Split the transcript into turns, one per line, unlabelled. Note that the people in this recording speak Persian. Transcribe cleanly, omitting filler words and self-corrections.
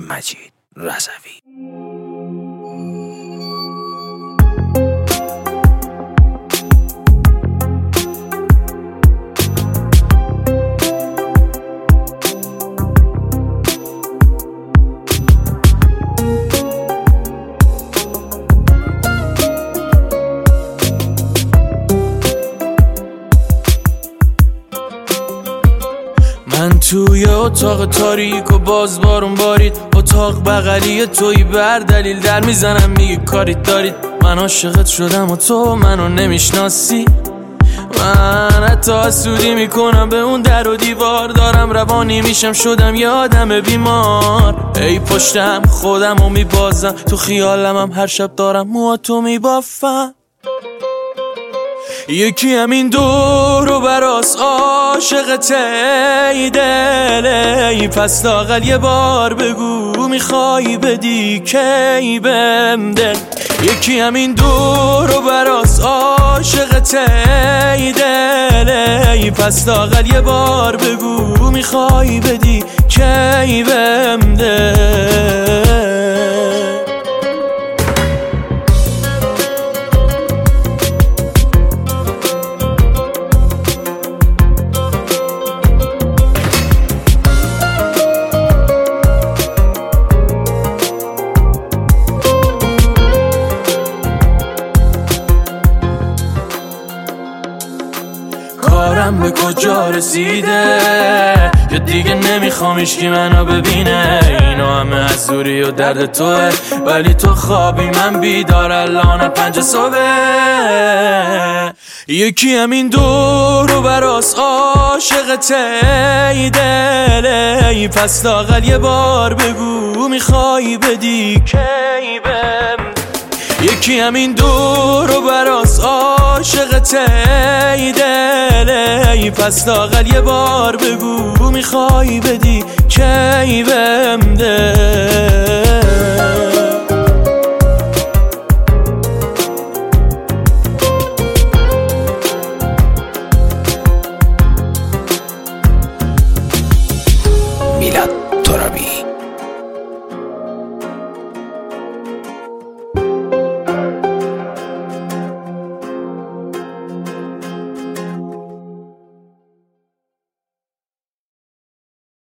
مجید رضوی. من توی اتاق تاریک و باز بارون بارید، اتاق بغلی توی بر دلیل در میزنم میگی کاریت دارید. من عاشقت شدم و تو منو نمیشناسی. من حتی حسودی میکنم به اون در و دیوار، دارم روانی میشم شدم یه آدم بیمار. ای پشتم خودم رو میبازم، تو خیالم هم هر شب دارم موهاتو میبافم. یکی همین دور و براس عاشقته ای دل، ای پس لااقل یه بار بگو میخوای بدی کی بهم دل. یکی همین دور و براس عاشقته ای دل، ای پس لااقل یه بار بگو میخوای بدی کی بهم دل. کارم به کجا رسیده یا دیگه نمیخوام هیچکی منو ببینه؟ اینا همه از دوری و درد توه، ولی تو خوابی من بیدار الان 5 صبح. یکی همین دور و براس عاشقته ای دل، ای پس لااقل یه بار بگو میخوای بدی کی بهم. یکی همین دور و براس عاشقته ای دل، ای پس لااقل یه بار بگو میخوای بدی کی بهم دل.